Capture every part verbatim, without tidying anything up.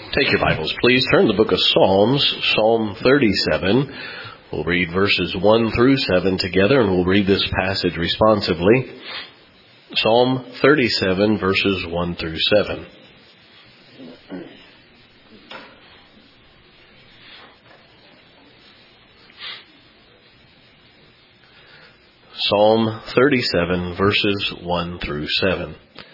Take your Bibles, please. Turn to the book of Psalms, Psalm thirty-seven. We'll read verses one through seven together, and we'll read this passage responsively. Psalm thirty-seven, verses one through seven. Psalm thirty-seven, verses one through seven.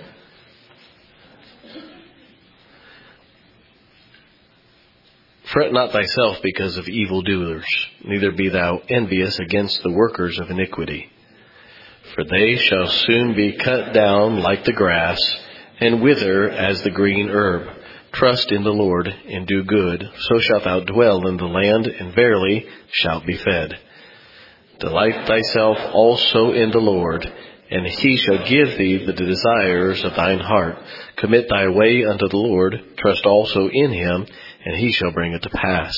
Fret not thyself because of evildoers, neither be thou envious against the workers of iniquity. For they shall soon be cut down like the grass, and wither as the green herb. Trust in the Lord, and do good, so shalt thou dwell in the land, and verily shalt be fed. Delight thyself also in the Lord, and he shall give thee the desires of thine heart. Commit thy way unto the Lord, trust also in him, and he shall bring it to pass.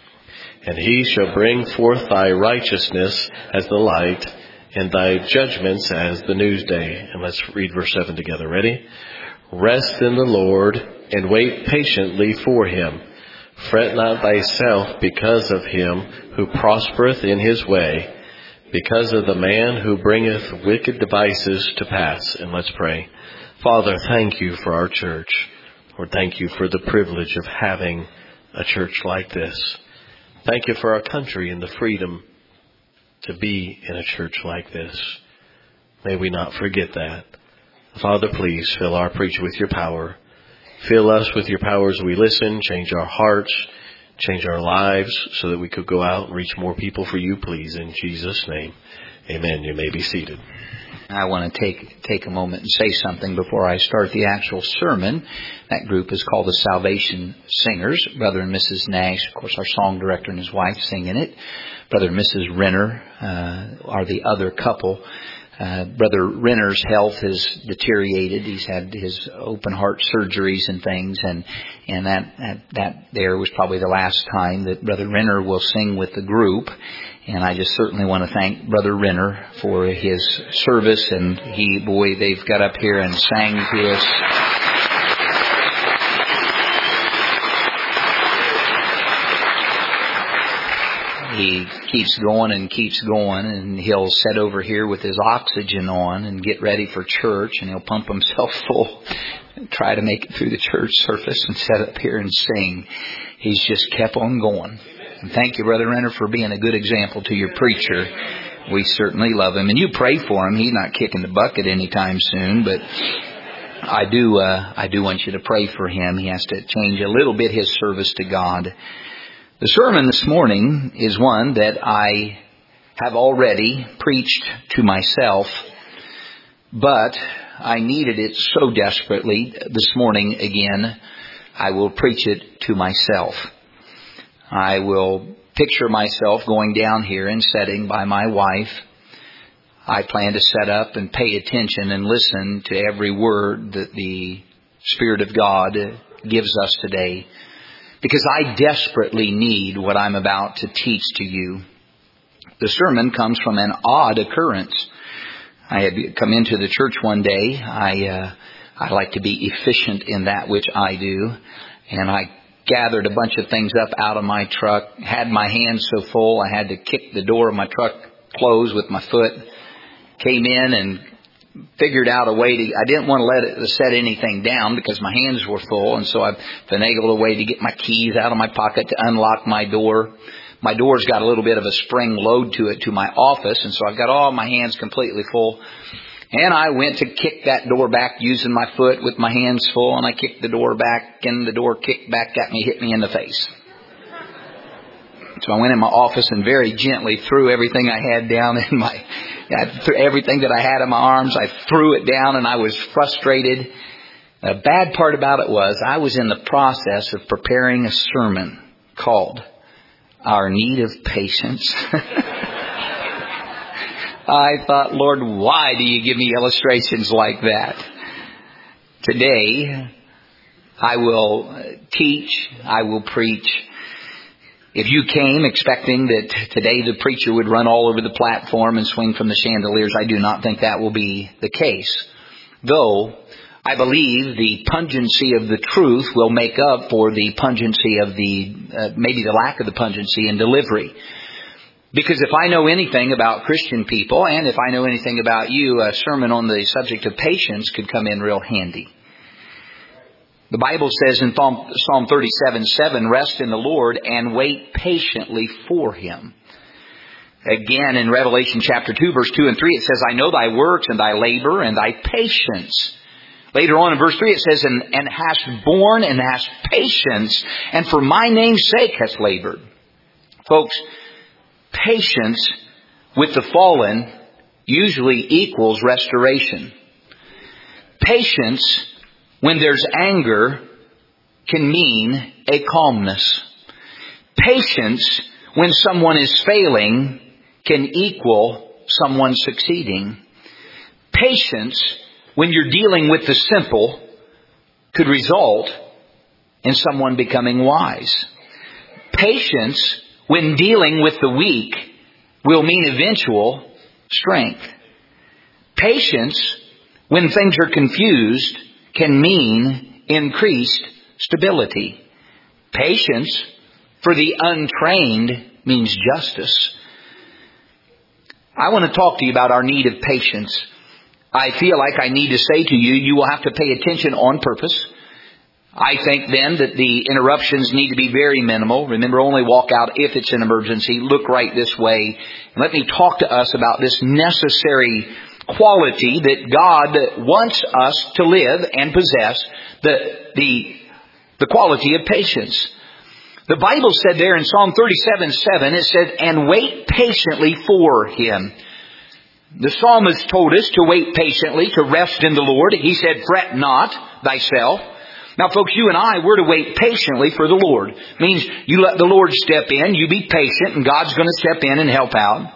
And he shall bring forth thy righteousness as the light, and thy judgments as the noonday. And let's read verse seven together. Ready? Rest in the Lord, and wait patiently for him. Fret not thyself because of him who prospereth in his way, because of the man who bringeth wicked devices to pass. And let's pray. Father, thank you for our church. Lord, thank you for the privilege of having a church like this. Thank you for our country and the freedom to be in a church like this. May we not forget that. Father, please fill our preacher with your power. Fill us with your power as we listen. Change our hearts. Change our lives so that we could go out and reach more people for you, please. In Jesus' name, amen. You may be seated. I want to take take a moment and say something before I start the actual sermon. That group is called the Salvation Singers. Brother and Missus Nash, of course, our song director and his wife singing it. Brother and Missus Renner uh, are the other couple. Uh, Brother Renner's health has deteriorated. He's had his open heart surgeries and things, and and that, that that there was probably the last time that Brother Renner will sing with the group. And I just certainly want to thank Brother Renner for his service. And he, boy, they've got up here and sang to us. He keeps going and keeps going, and he'll sit over here with his oxygen on and get ready for church, and he'll pump himself full, try to make it through the church service and sit up here and sing. He's just kept on going. And thank you, Brother Renner, for being a good example to your preacher. We certainly love him. And you pray for him. He's not kicking the bucket anytime soon, but I do uh, I do want you to pray for him. He has to change a little bit his service to God. The sermon this morning is one that I have already preached to myself, but I needed it so desperately this morning again, I will preach it to myself. I will picture myself going down here and sitting by my wife. I plan to set up and pay attention and listen to every word that the Spirit of God gives us today, because I desperately need what I'm about to teach to you. The sermon comes from an odd occurrence. I had come into the church one day. I uh, I like to be efficient in that which I do, and I gathered a bunch of things up out of my truck, had my hands so full I had to kick the door of my truck closed with my foot, came in and figured out a way to, I didn't want to let it set anything down because my hands were full, and so I finagled a way to get my keys out of my pocket to unlock my door. My door's got a little bit of a spring load to it to my office, and so I've got all my hands completely full. And I went to kick that door back using my foot with my hands full, and I kicked the door back, and the door kicked back at me, hit me in the face. So I went in my office and very gently threw everything I had down in my, everything that I had in my arms, I threw it down, and I was frustrated. The bad part about it was I was in the process of preparing a sermon called Our Need of Patience. I thought, Lord, why do you give me illustrations like that? Today, I will teach, I will preach. If you came expecting that today the preacher would run all over the platform and swing from the chandeliers, I do not think that will be the case. Though, I believe the pungency of the truth will make up for the pungency of the, uh, maybe the lack of the pungency in delivery. Because if I know anything about Christian people, and if I know anything about you, a sermon on the subject of patience could come in real handy. The Bible says in Psalm thirty-seven seven, rest in the Lord and wait patiently for Him. Again, in Revelation chapter two, verse two and three, it says, I know thy works and thy labor and thy patience. Later on in verse three, it says, and, and hast borne and hast patience, and for my name's sake hast labored. Folks, patience with the fallen usually equals restoration. Patience, when there's anger, can mean a calmness. Patience, when someone is failing, can equal someone succeeding. Patience, when you're dealing with the simple, could result in someone becoming wise. Patience, when dealing with the weak, will mean eventual strength. Patience, when things are confused, can mean increased stability. Patience, for the untrained, means justice. I want to talk to you about our need of patience. I feel like I need to say to you, you will have to pay attention on purpose. I think then that the interruptions need to be very minimal. Remember, only walk out if it's an emergency. Look right this way. And let me talk to us about this necessary quality that God wants us to live and possess, the, the, the quality of patience. The Bible said there in Psalm thirty-seven seven, it said, and wait patiently for Him. The psalmist told us to wait patiently, to rest in the Lord. He said, fret not thyself. Now, folks, you and I, we're to wait patiently for the Lord. It means you let the Lord step in, you be patient, and God's going to step in and help out.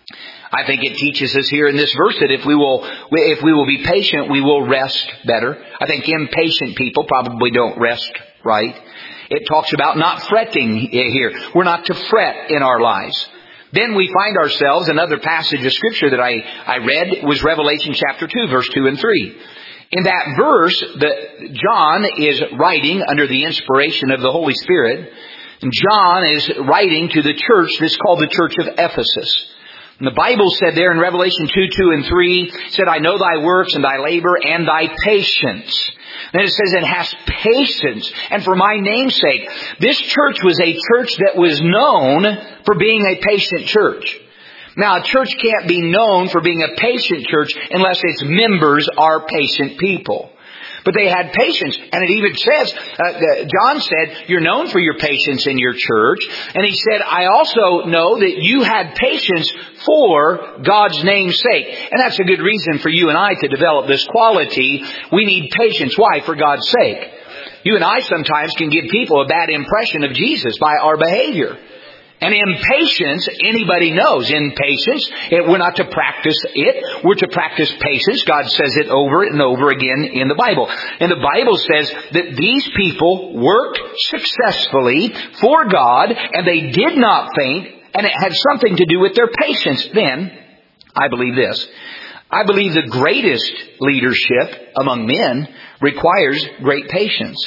I think it teaches us here in this verse that if we will, if we will be patient, we will rest better. I think impatient people probably don't rest right. It talks about not fretting here. We're not to fret in our lives. Then we find ourselves, another passage of Scripture that I, I read was Revelation chapter two, verse two and three. In that verse, the, John is writing under the inspiration of the Holy Spirit. John is writing to the church that's called the Church of Ephesus. And the Bible said there in Revelation two, two and three, said, I know thy works and thy labor and thy patience. Then it says, and hast patience, and for my name's sake. This church was a church that was known for being a patient church. Now, a church can't be known for being a patient church unless its members are patient people. But they had patience. And it even says, uh, John said, you're known for your patience in your church. And he said, I also know that you had patience for God's name's sake. And that's a good reason for you and I to develop this quality. We need patience. Why? For God's sake. You and I sometimes can give people a bad impression of Jesus by our behavior. And impatience, anybody knows, impatience, it, we're not to practice it, we're to practice patience. God says it over and over again in the Bible. And the Bible says that these people worked successfully for God, and they did not faint, and it had something to do with their patience. Then, I believe this, I believe the greatest leadership among men requires great patience.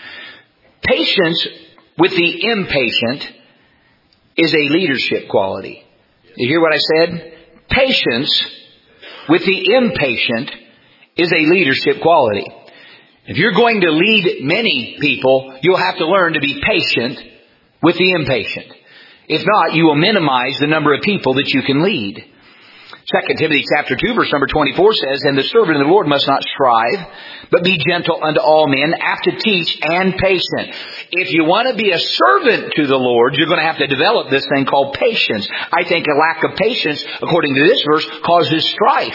Patience with the impatient is a leadership quality. You hear what I said? Patience with the impatient is a leadership quality. If you're going to lead many people, you'll have to learn to be patient with the impatient. If not, you will minimize the number of people that you can lead. Second Timothy chapter two, verse number twenty-four says, and the servant of the Lord must not strive, but be gentle unto all men, apt to teach, and patient. If you want to be a servant to the Lord, you're going to have to develop this thing called patience. I think a lack of patience, according to this verse, causes strife.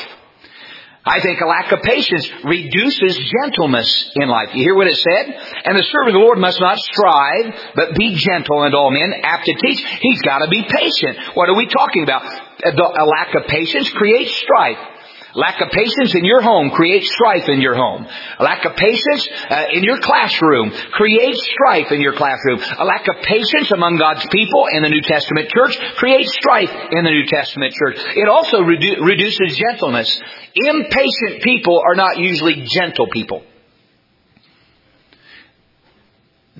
I think a lack of patience reduces gentleness in life. You hear what it said? And the servant of the Lord must not strive, but be gentle unto all men, apt to teach. He's got to be patient. What are we talking about? A lack of patience creates strife. Lack of patience in your home creates strife in your home. A lack of patience uh, in your classroom creates strife in your classroom. A lack of patience among God's people in the New Testament church creates strife in the New Testament church. It also redu- reduces gentleness. Impatient people are not usually gentle people.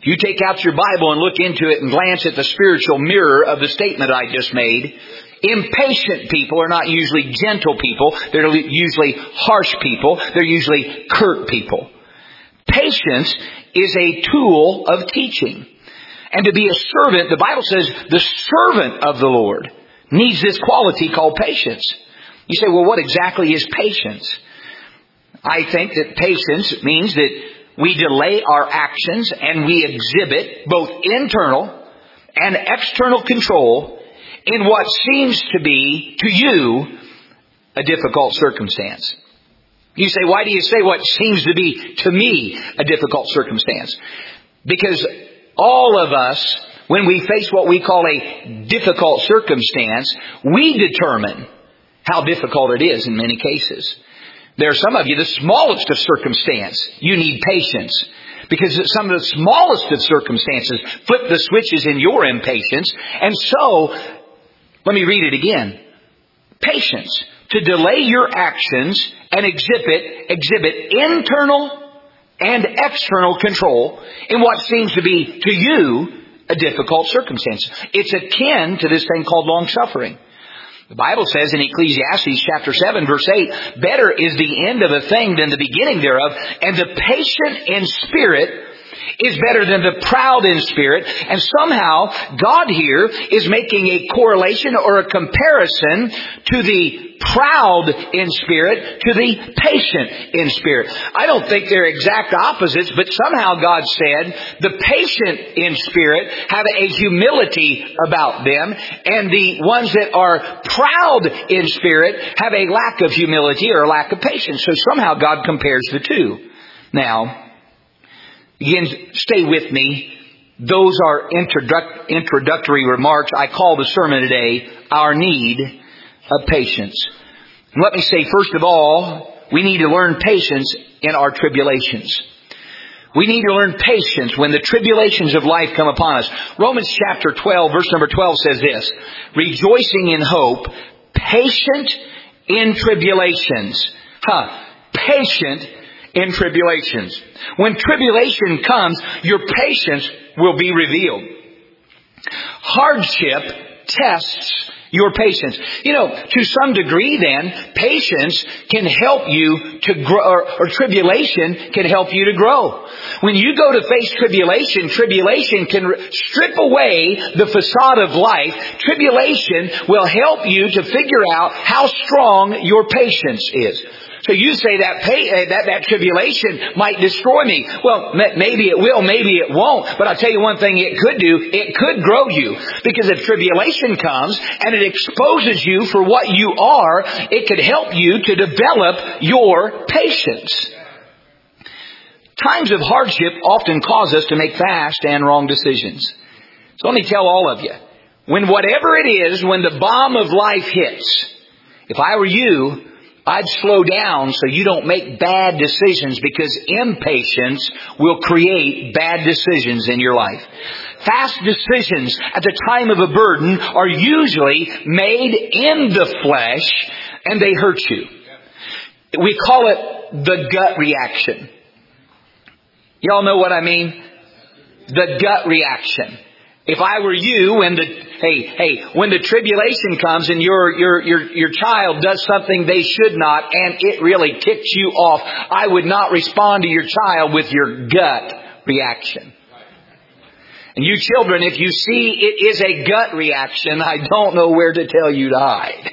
If you take out your Bible and look into it and glance at the spiritual mirror of the statement I just made, impatient people are not usually gentle people. They're usually harsh people. They're usually curt people. Patience is a tool of teaching. And to be a servant, the Bible says the servant of the Lord needs this quality called patience. You say, well, what exactly is patience? I think that patience means that we delay our actions and we exhibit both internal and external control in what seems to be, to you, a difficult circumstance. You say, why do you say what seems to be, to me, a difficult circumstance? Because all of us, when we face what we call a difficult circumstance, we determine how difficult it is in many cases. There are some of you, the smallest of circumstance, you need patience. Because some of the smallest of circumstances flip the switches in your impatience. And so, let me read it again. Patience. To delay your actions and exhibit, exhibit internal and external control in what seems to be, to you, a difficult circumstance. It's akin to this thing called long-suffering. The Bible says in Ecclesiastes chapter seven verse eight, better is the end of a thing than the beginning thereof, and the patient in spirit is better than the proud in spirit. And somehow God here is making a correlation or a comparison to the proud in spirit to the patient in spirit. I don't think they're exact opposites, but somehow God said the patient in spirit have a humility about them, and the ones that are proud in spirit have a lack of humility or a lack of patience. So somehow God compares the two. Now, again, stay with me. Those are introduc- introductory remarks. I call the sermon today, Our Need of Patience. And let me say, first of all, we need to learn patience in our tribulations. We need to learn patience when the tribulations of life come upon us. Romans chapter twelve, verse number twelve says this, rejoicing in hope, patient in tribulations. Huh. Patient in tribulations. When tribulation comes, your patience will be revealed. Hardship tests your patience. You know, to some degree then, patience can help you to grow, or, or tribulation can help you to grow. When you go to face tribulation, tribulation can strip away the facade of life. Tribulation will help you to figure out how strong your patience is. So you say that, pay, that that tribulation might destroy me. Well, maybe it will, maybe it won't. But I'll tell you one thing it could do. It could grow you. Because if tribulation comes and it exposes you for what you are, it could help you to develop your patience. Times of hardship often cause us to make fast and wrong decisions. So let me tell all of you. When whatever it is, when the bomb of life hits, if I were you, I'd slow down so you don't make bad decisions, because impatience will create bad decisions in your life. Fast decisions at the time of a burden are usually made in the flesh, and they hurt you. We call it the gut reaction. Y'all know what I mean? The gut reaction. If I were you, when the hey hey when the tribulation comes and your your your your child does something they should not, and it really ticks you off, I would not respond to your child with your gut reaction. And you children, if you see it is a gut reaction, I don't know where to tell you to hide.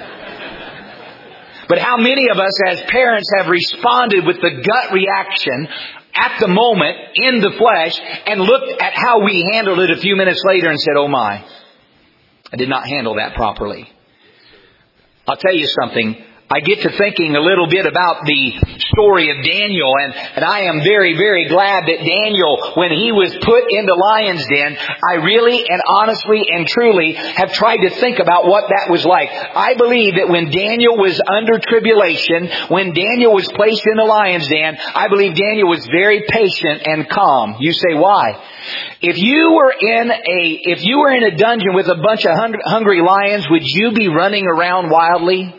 But how many of us as parents have responded with the gut reaction at the moment, in the flesh, and looked at how we handled it a few minutes later and said, oh my, I did not handle that properly. I'll tell you something. I get to thinking a little bit about the story of Daniel, and, and I am very, very glad that Daniel, when he was put in the lion's den, I really and honestly and truly have tried to think about what that was like. I believe that when Daniel was under tribulation, when Daniel was placed in the lion's den, I believe Daniel was very patient and calm. You say, why? If you were in a, if you were in a dungeon with a bunch of hungry lions, would you be running around wildly?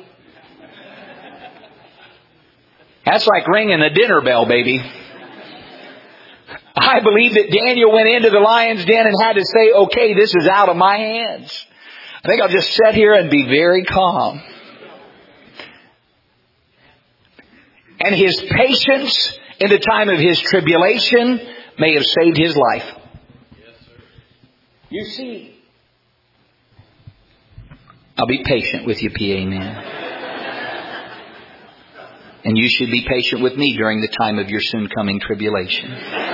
That's like ringing a dinner bell, baby. I believe that Daniel went into the lion's den and had to say, okay, this is out of my hands. I think I'll just sit here and be very calm. And his patience in the time of his tribulation may have saved his life. You see, I'll be patient with you, P. Amen. And you should be patient with me during the time of your soon coming tribulation.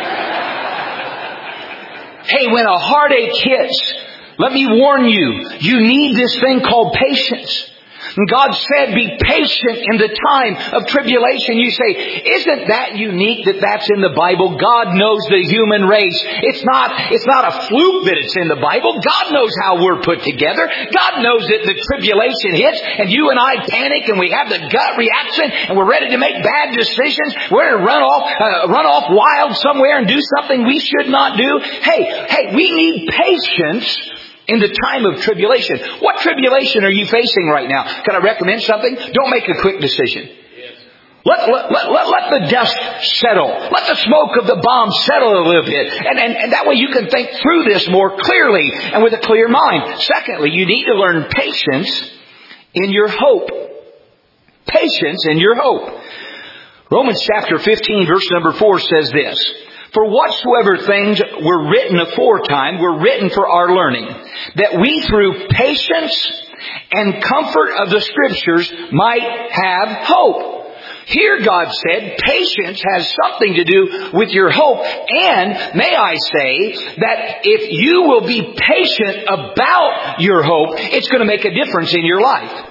Hey, when a heartache hits, let me warn you, you need this thing called patience. And God said, be patient in the time of tribulation. You say, isn't that unique that that's in the Bible? God knows the human race. It's not, it's not a fluke that it's in the Bible. God knows how we're put together. God knows that the tribulation hits and you and I panic and we have the gut reaction and we're ready to make bad decisions. We're going to run off, uh, run off wild somewhere and do something we should not do. Hey, hey, we need patience in the time of tribulation. What tribulation are you facing right now? Can I recommend something? Don't make a quick decision. Let, let, let, let, let the dust settle. Let the smoke of the bomb settle a little bit. And, and, and that way you can think through this more clearly and with a clear mind. Secondly, you need to learn patience in your hope. Patience in your hope. Romans chapter fifteen verse number four says this. For whatsoever things were written aforetime were written for our learning, that we through patience and comfort of the Scriptures might have hope. Here God said patience has something to do with your hope. And may I say that if you will be patient about your hope, it's going to make a difference in your life.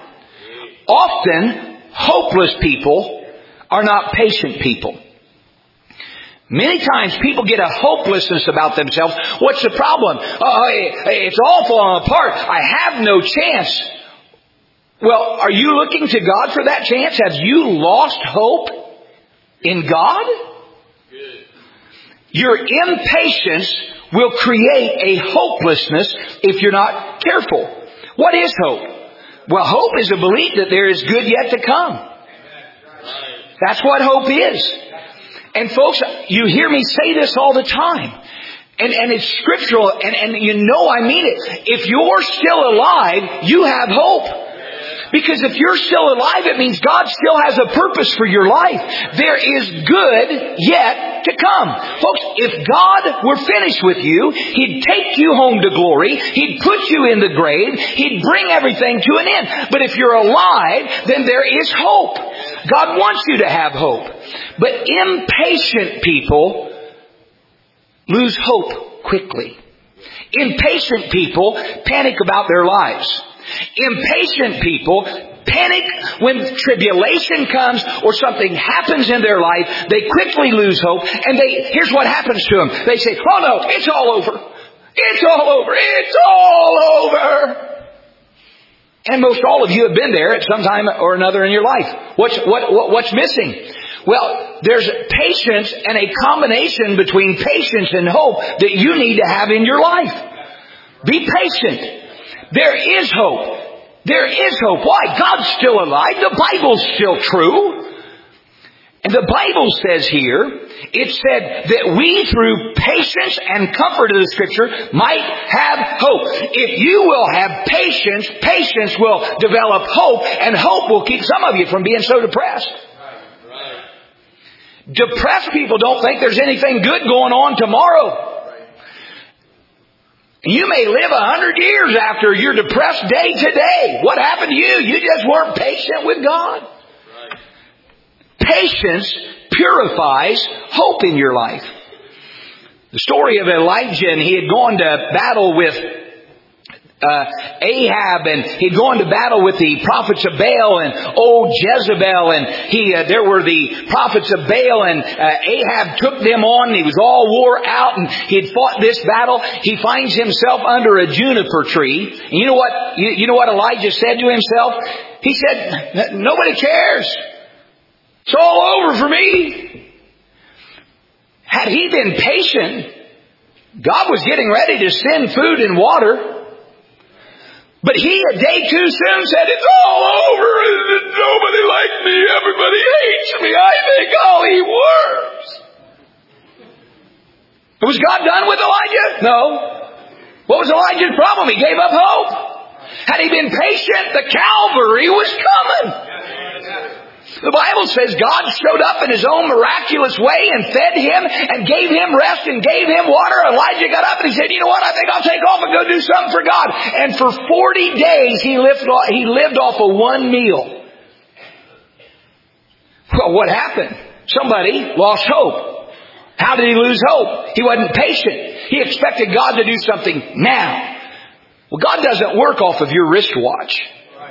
Often, hopeless people are not patient people. Many times people get a hopelessness about themselves. What's the problem? Oh, it's all falling apart. I have no chance. Well, are you looking to God for that chance? Have you lost hope in God? Good. Your impatience will create a hopelessness if you're not careful. What is hope? Well, hope is a belief that there is good yet to come. That's what hope is. And folks, you hear me say this all the time. And, and it's scriptural, and, and you know I mean it. If you're still alive, you have hope. Because if you're still alive, it means God still has a purpose for your life. There is good yet to come. Folks, if God were finished with you, He'd take you home to glory. He'd put you in the grave. He'd bring everything to an end. But if you're alive, then there is hope. God wants you to have hope. But impatient people lose hope quickly. Impatient people panic about their lives. Impatient people panic when tribulation comes or something happens in their life. They quickly lose hope. And they here's what happens to them. They say, oh no, it's all over. It's all over. It's all over. And most all of you have been there at some time or another in your life. What's, what, what, what's missing? Well, there's patience and a combination between patience and hope that you need to have in your life. Be patient. There is hope. There is hope. Why? God's still alive. The Bible's still true. And the Bible says here, it said that we through patience and comfort of the Scripture might have hope. If you will have patience, patience will develop hope, and hope will keep some of you from being so depressed. Right, right. Depressed people don't think there's anything good going on tomorrow. You may live a hundred years after your depressed day today. What happened to you? You just weren't patient with God. Right. Patience purifies hope in your life. The story of Elijah, and he had gone to battle with Uh, Ahab, and he'd gone to battle with the prophets of Baal and old Jezebel, and he uh, there were the prophets of Baal, and uh, Ahab took them on, and he was all wore out, and he had fought this battle. He finds himself under a juniper tree, and you know what you, you know what Elijah said to himself? He said, nobody cares. It's all over for me. Had he been patient, God was getting ready to send food and water. But he, a day too soon, said, it's all over. Nobody likes me. Everybody hates me. I think I'll eat worms. Was God done with Elijah? No. What was Elijah's problem? He gave up hope. Had he been patient, the Calvary was coming. The Bible says God showed up in His own miraculous way and fed him and gave him rest and gave him water. Elijah got up and he said, you know what, I think I'll take off and go do something for God. And for forty days he lived, he lived off of one meal. Well, what happened? Somebody lost hope. How did he lose hope? He wasn't patient. He expected God to do something now. Well, God doesn't work off of your wristwatch.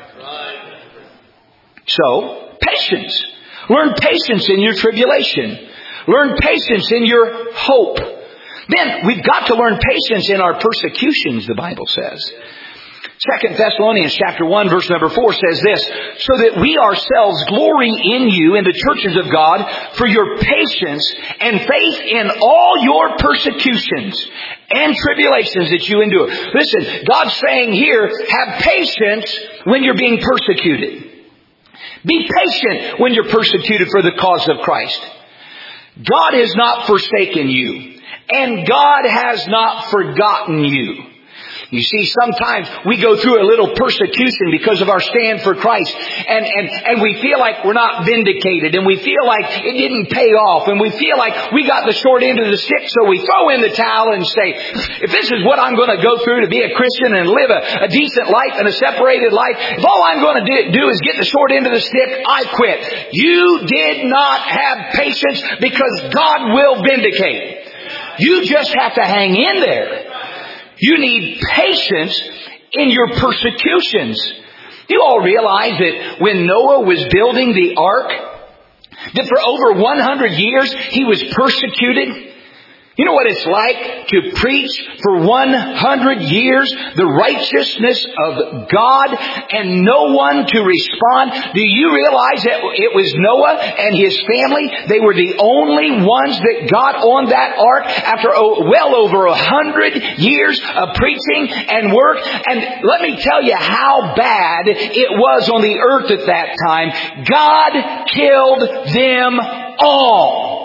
So, patience. Learn patience in your tribulation. Learn patience in your hope. Then, we've got to learn patience in our persecutions, the Bible says. Second Thessalonians chapter one verse number four says this, so that we ourselves glory in you in the churches of God for your patience and faith in all your persecutions and tribulations that you endure. Listen, God's saying here, have patience when you're being persecuted. Be patient when you're persecuted for the cause of Christ. God has not forsaken you, and God has not forgotten you. You see, sometimes we go through a little persecution because of our stand for Christ. And, and, and we feel like we're not vindicated. And we feel like it didn't pay off. And we feel like we got the short end of the stick. So we throw in the towel and say, if this is what I'm going to go through to be a Christian and live a, a decent life and a separated life, if all I'm going to do, do is get the short end of the stick, I quit. You did not have patience because God will vindicate. You just have to hang in there. You need patience in your persecutions. You all realize that when Noah was building the ark, that for over one hundred years he was persecuted? You know what it's like to preach for one hundred years the righteousness of God and no one to respond? Do you realize that it was Noah and his family? They were the only ones that got on that ark after well over a hundred years of preaching and work. And let me tell you how bad it was on the earth at that time. God killed them all.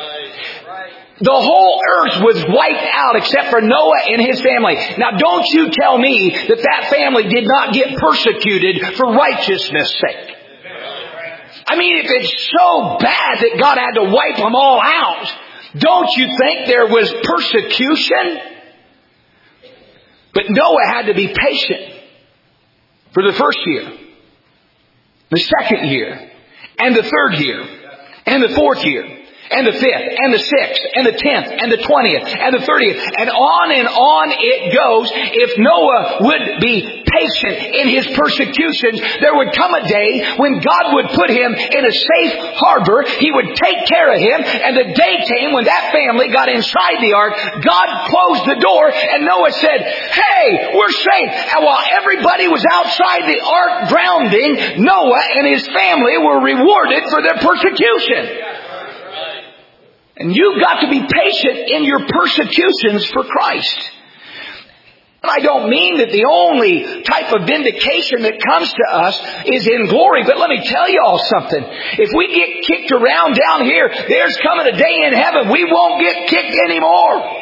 The whole earth was wiped out except for Noah and his family. Now don't you tell me that that family did not get persecuted for righteousness' sake. I mean, if it's so bad that God had to wipe them all out, don't you think there was persecution? But Noah had to be patient for the first year, the second year, and the third year, and the fourth year. And the fifth, and the sixth, and the tenth, and the twentieth, and the thirtieth. And on and on it goes. If Noah would be patient in his persecutions, there would come a day when God would put him in a safe harbor. He would take care of him. And the day came when that family got inside the ark. God closed the door, and Noah said, hey, we're safe. And while everybody was outside the ark drowning, Noah and his family were rewarded for their persecution. And you've got to be patient in your persecutions for Christ. And I don't mean that the only type of vindication that comes to us is in glory. But let me tell you all something. If we get kicked around down here, there's coming a day in heaven we won't get kicked anymore.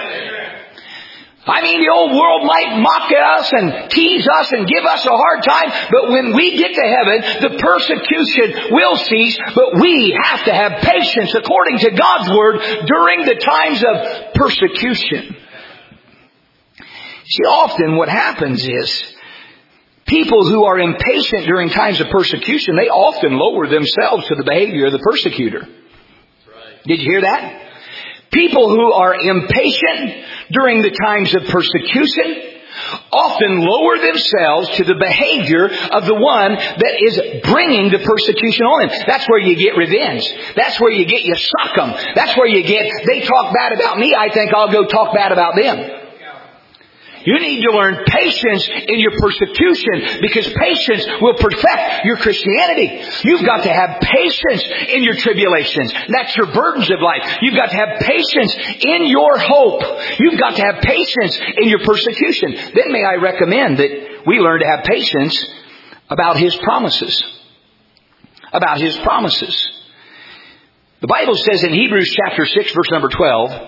I mean, the old world might mock at us and tease us and give us a hard time, but when we get to heaven, the persecution will cease, but we have to have patience according to God's Word during the times of persecution. See, often what happens is people who are impatient during times of persecution, they often lower themselves to the behavior of the persecutor. Did you hear that? People who are impatient during the times of persecution often lower themselves to the behavior of the one that is bringing the persecution on them. That's where you get revenge. That's where you get, you suck them. That's where you get, they talk bad about me, I think I'll go talk bad about them. You need to learn patience in your persecution because patience will perfect your Christianity. You've got to have patience in your tribulations. That's your burdens of life. You've got to have patience in your hope. You've got to have patience in your persecution. Then may I recommend that we learn to have patience about His promises. About His promises. The Bible says in Hebrews chapter six verse number twelve,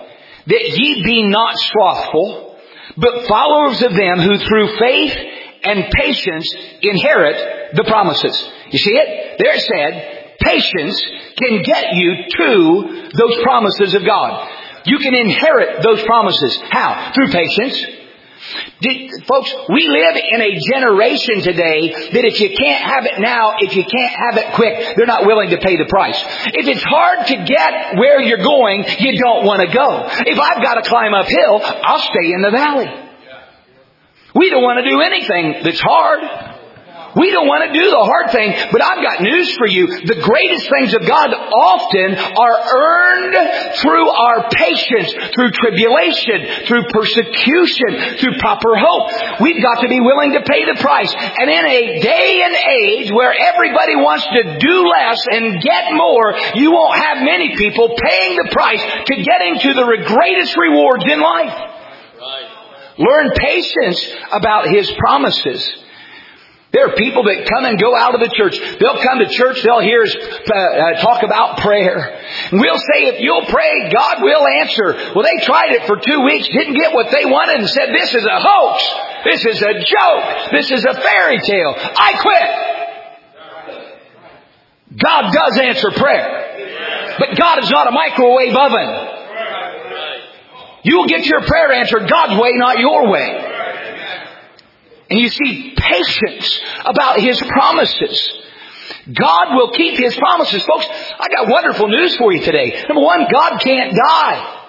that ye be not slothful, but followers of them who through faith and patience inherit the promises. You see it? There it said, patience can get you to those promises of God. You can inherit those promises. How? Through patience. Did, folks, we live in a generation today that if you can't have it now, if you can't have it quick, they're not willing to pay the price. If it's hard to get where you're going, you don't want to go. If I've got to climb uphill, I'll stay in the valley. We don't want to do anything that's hard. We don't want to do the hard thing, but I've got news for you. The greatest things of God often are earned through our patience, through tribulation, through persecution, through proper hope. We've got to be willing to pay the price. And in a day and age where everybody wants to do less and get more, you won't have many people paying the price to getting to the greatest rewards in life. Right. Learn patience about His promises. There are people that come and go out of the church. They'll come to church. They'll hear us uh, uh, talk about prayer. And we'll say, if you'll pray, God will answer. Well, they tried it for two weeks, didn't get what they wanted, and said, this is a hoax. This is a joke. This is a fairy tale. I quit. God does answer prayer. But God is not a microwave oven. You'll get your prayer answered God's way, not your way. And you see patience about His promises. God will keep His promises. Folks, I got wonderful news for you today. Number one, God can't die.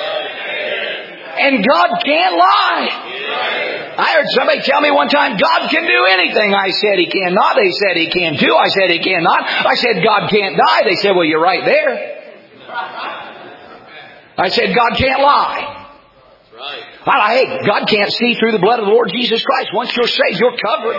And God can't lie. I heard somebody tell me one time, God can do anything. I said He cannot. They said He can too. I said He cannot. I said God can't die. They said, well, you're right there. I said God can't lie. Well, hey, God can't see through the blood of the Lord Jesus Christ. Once you're saved, you're covered.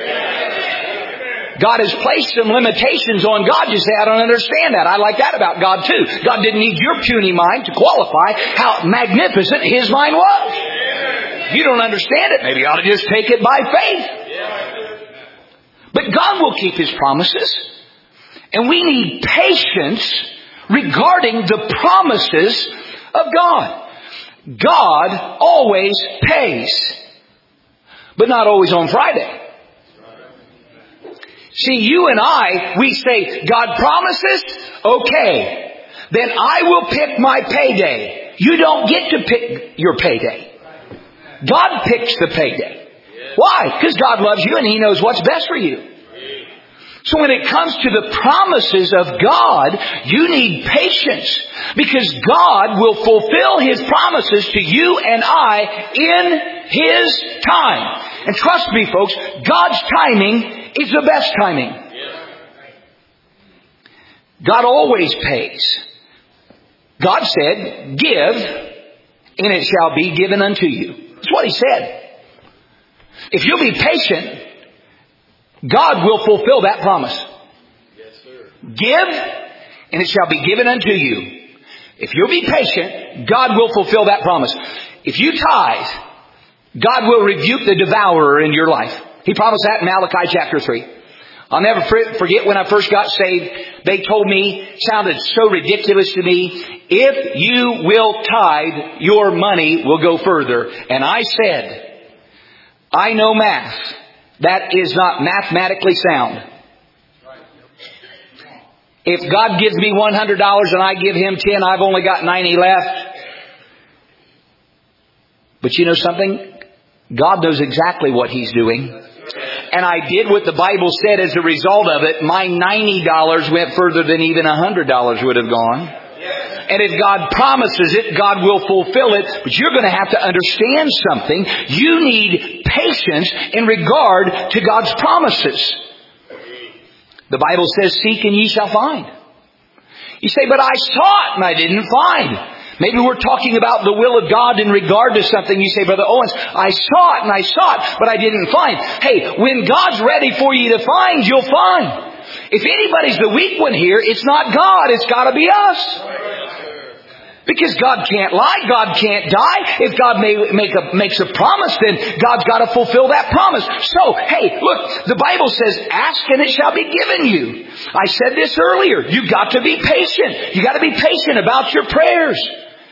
God has placed some limitations on God. You say, I don't understand that. I like that about God too. God didn't need your puny mind to qualify how magnificent His mind was. You don't understand it. Maybe you ought to just take it by faith. But God will keep His promises. And we need patience regarding the promises of God. God always pays, but not always on Friday. See, you and I, we say, God promises, okay, then I will pick my payday. You don't get to pick your payday. God picks the payday. Why? Because God loves you and He knows what's best for you. So when it comes to the promises of God, you need patience, because God will fulfill His promises to you and I in His time. And trust me, folks, God's timing is the best timing. God always pays. God said, give, and it shall be given unto you. That's what He said. If you'll be patient, God will fulfill that promise. Yes, sir. Give, and it shall be given unto you. If you'll be patient, God will fulfill that promise. If you tithe, God will rebuke the devourer in your life. He promised that in Malachi chapter three. I'll never forget when I first got saved, they told me, sounded so ridiculous to me, if you will tithe, your money will go further. And I said, I know math. That is not mathematically sound. If God gives me one hundred dollars and I give Him ten, I've only got ninety left. But you know something? God knows exactly what He's doing. And I did what the Bible said as a result of it. My ninety dollars went further than even one hundred dollars would have gone. And if God promises it, God will fulfill it. But you're going to have to understand something. You need patience in regard to God's promises. The Bible says, seek and ye shall find. You say, but I sought and I didn't find. Maybe we're talking about the will of God in regard to something. You say, Brother Owens, I sought and I sought, but I didn't find. Hey, when God's ready for you to find, you'll find. If anybody's the weak one here, it's not God. It's got to be us. Because God can't lie. God can't die. If God may make a, makes a promise, then God's got to fulfill that promise. So, hey, look, the Bible says, ask and it shall be given you. I said this earlier. You've got to be patient. You've got to be patient about your prayers.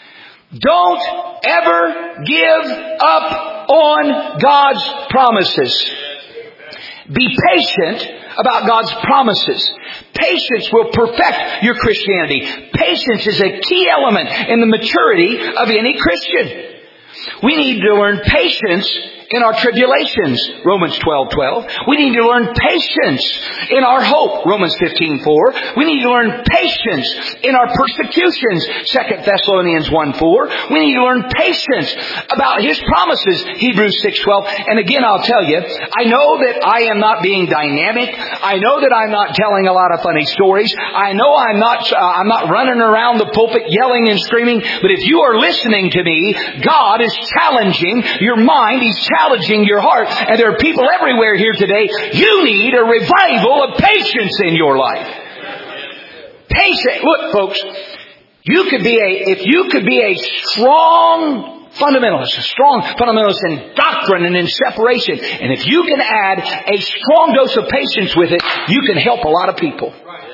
Don't ever give up on God's promises. Be patient about God's promises. Patience will perfect your Christianity. Patience is a key element in the maturity of any Christian. We need to learn patience in our tribulations, Romans twelve twelve. We need to learn patience in our hope, Romans fifteen four. We need to learn patience in our persecutions, Second Thessalonians one four. We need to learn patience about His promises, Hebrews six twelve. And again, I'll tell you, I know that I am not being dynamic. I know that I'm not telling a lot of funny stories. I know I'm not, uh, I'm not running around the pulpit yelling and screaming. But if you are listening to me, God is challenging your mind. He's challenging your heart. And there are people everywhere here today. You need a revival of patience in your life. Patience. Look, folks, you could be a, if you could be a strong fundamentalist, a strong fundamentalist in doctrine and in separation, and if you can add a strong dose of patience with it, you can help a lot of people.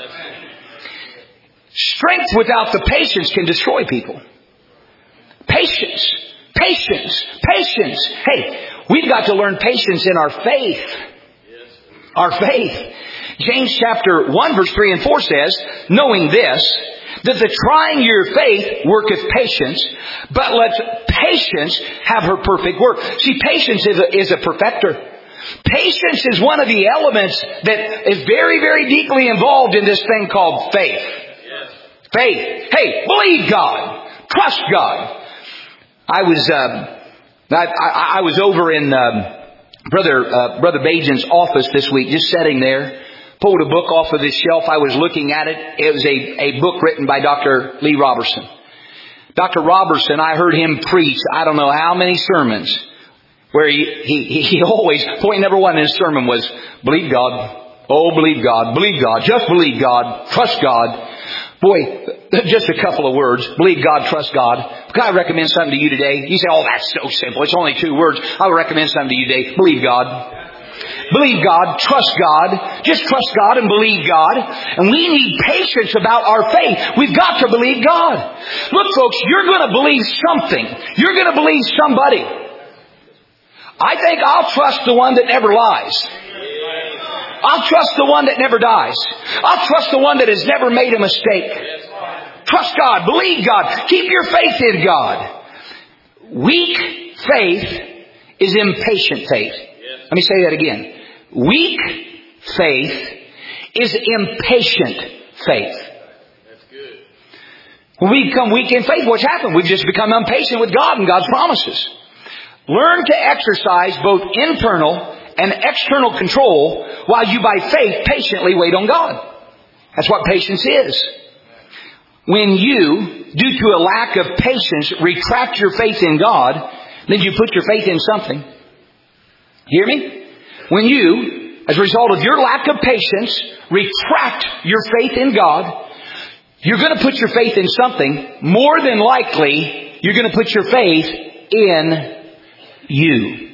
Strength without the patience can destroy people. Patience. Patience. Patience. Hey, we've got to learn patience in our faith. Our faith. James chapter one verse three and four says, knowing this, that the trying your faith worketh patience, but let patience have her perfect work. See, patience is a, is a perfecter. Patience is one of the elements that is very, very deeply involved in this thing called faith. Faith. Hey, believe God. Trust God. I was, uh, I, I, I was over in um, Brother uh, Brother Bajan's office this week, just sitting there. Pulled a book off of this shelf. I was looking at it. It was a, a book written by Doctor Lee Roberson. Doctor Roberson, I heard him preach, I don't know how many sermons, where he, he, he always, point number one in his sermon was, believe God. Oh, believe God. Believe God. Just believe God. Trust God. Boy, just a couple of words. Believe God, trust God. Can I recommend something to you today? You say, oh, that's so simple. It's only two words. I would recommend something to you today. Believe God. Believe God, trust God, just trust God and believe God. And we need patience about our faith. We've got to believe God. Look, folks, you're going to believe something. You're going to believe somebody. I think I'll trust the one that never lies. I'll trust the one that never dies. I'll trust the one that has never made a mistake. Trust God, believe God, keep your faith in God. Weak faith is impatient faith. Let me say that again. Weak faith is impatient faith. That's good. When we become weak in faith, what's happened? We've just become impatient with God and God's promises. Learn to exercise both internal and external control while you by faith patiently wait on God. That's what patience is. When you, due to a lack of patience, retract your faith in God, then you put your faith in something. Hear me? When you, as a result of your lack of patience, retract your faith in God, you're going to put your faith in something. More than likely, you're going to put your faith in you.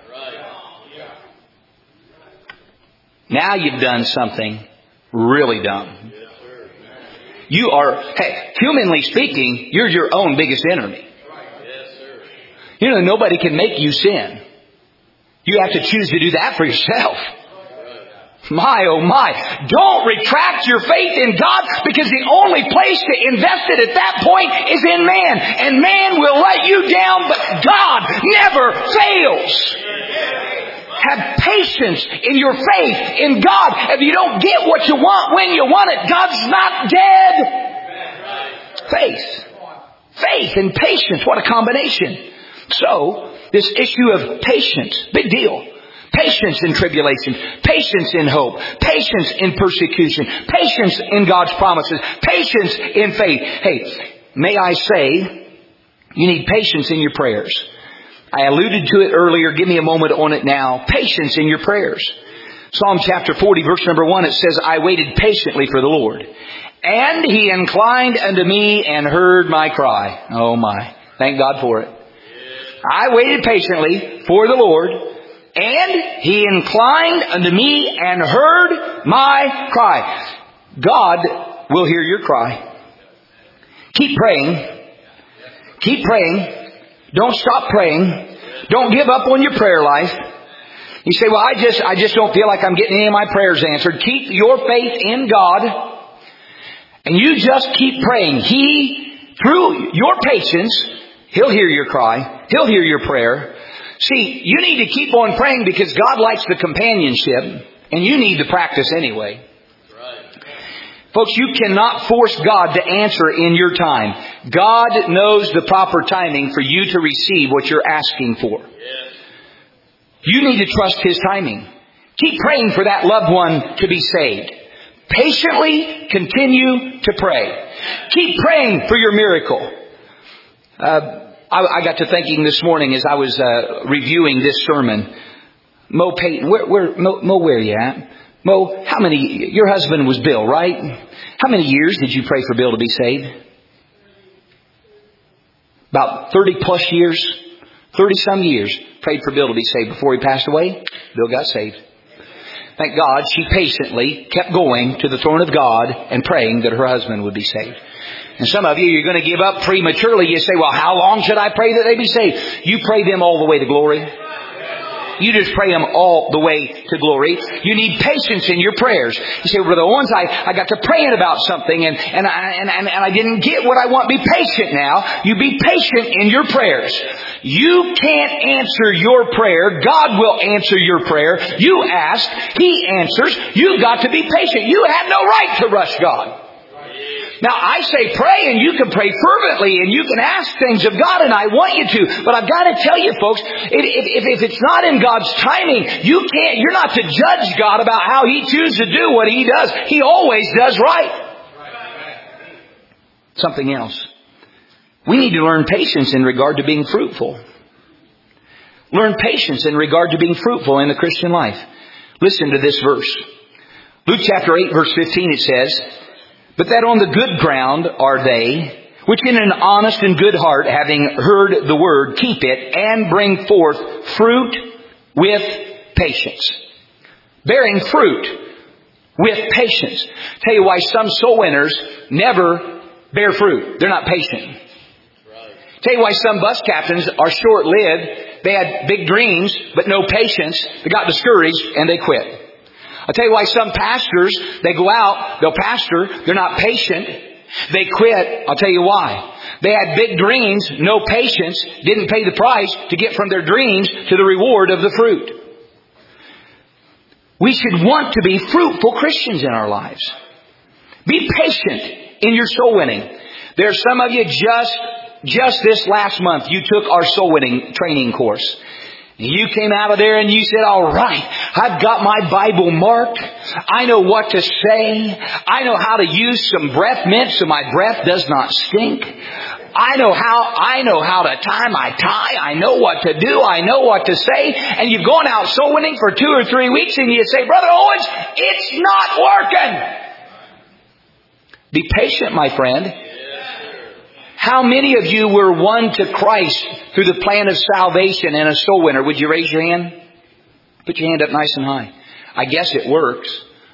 Now you've done something really dumb. You are, hey, humanly speaking, you're your own biggest enemy. You know, nobody can make you sin. You have to choose to do that for yourself. My, oh my. Don't retract your faith in God, because the only place to invest it at that point is in man. And man will let you down, but God never fails. Have patience in your faith in God. If you don't get what you want when you want it, God's not dead. Faith. Faith and patience. What a combination. So, this issue of patience, big deal. Patience in tribulation, patience in hope, patience in persecution, patience in God's promises, patience in faith. Hey, may I say, you need patience in your prayers. I alluded to it earlier. Give me a moment on it now. Patience in your prayers. Psalm chapter forty, verse number one, it says, I waited patiently for the Lord, and He inclined unto me and heard my cry. Oh my. Thank God for it. I waited patiently for the Lord, and He inclined unto me and heard my cry. God will hear your cry. Keep praying. Keep praying. Don't stop praying. Don't give up on your prayer life. You say, well, I just, I just don't feel like I'm getting any of my prayers answered. Keep your faith in God. And you just keep praying. He, through your patience, He'll hear your cry. He'll hear your prayer. See, you need to keep on praying because God likes the companionship. And you need to practice anyway. Folks, you cannot force God to answer in your time. God knows the proper timing for you to receive what you're asking for. Yes. You need to trust His timing. Keep praying for that loved one to be saved. Patiently continue to pray. Keep praying for your miracle. Uh, I, I got to thinking this morning as I was uh, reviewing this sermon. Mo Payton, where, where, Mo, Mo, where are you at? Mo, how many, your husband was Bill, right? How many years did you pray for Bill to be saved? About thirty plus years. thirty some years. Prayed for Bill to be saved before he passed away. Bill got saved. Thank God she patiently kept going to the throne of God and praying that her husband would be saved. And some of you, you're going to give up prematurely. You say, well, how long should I pray that they be saved? You pray them all the way to glory. You just pray them all the way to glory. You need patience in your prayers. You say, Brother Owens, I, I got to praying about something and, and, I, and, and, and I didn't get what I want. Be patient now. You be patient in your prayers. You can't answer your prayer. God will answer your prayer. You ask. He answers. You've got to be patient. You have no right to rush God. Now, I say pray, and you can pray fervently, and you can ask things of God, and I want you to. But I've got to tell you, folks, if, if, if it's not in God's timing, you can't, you're not to judge God about how He chooses to do what He does. He always does right. Something else. We need to learn patience in regard to being fruitful. Learn patience in regard to being fruitful in the Christian life. Listen to this verse. Luke chapter eight, verse fifteen, it says, but that on the good ground are they, which in an honest and good heart, having heard the word, keep it, and bring forth fruit with patience. Bearing fruit with patience. Tell you why some soul winners never bear fruit. They're not patient. Tell you why some bus captains are short-lived. They had big dreams, but no patience. They got discouraged, and they quit. I'll tell you why some pastors, they go out, they'll pastor, they're not patient, they quit. I'll tell you why. They had big dreams, no patience, didn't pay the price to get from their dreams to the reward of the fruit. We should want to be fruitful Christians in our lives. Be patient in your soul winning. There's some of you just, just this last month, you took our soul winning training course. You came out of there and you said, all right, I've got my Bible marked. I know what to say. I know how to use some breath mint so my breath does not stink. I know how, I know how to tie my tie. I know what to do. I know what to say. And you've gone out soul winning for two or three weeks and you say, Brother Owens, it's not working. Be patient, my friend. How many of you were won to Christ through the plan of salvation and a soul winner? Would you raise your hand? Put your hand up nice and high. I guess it works.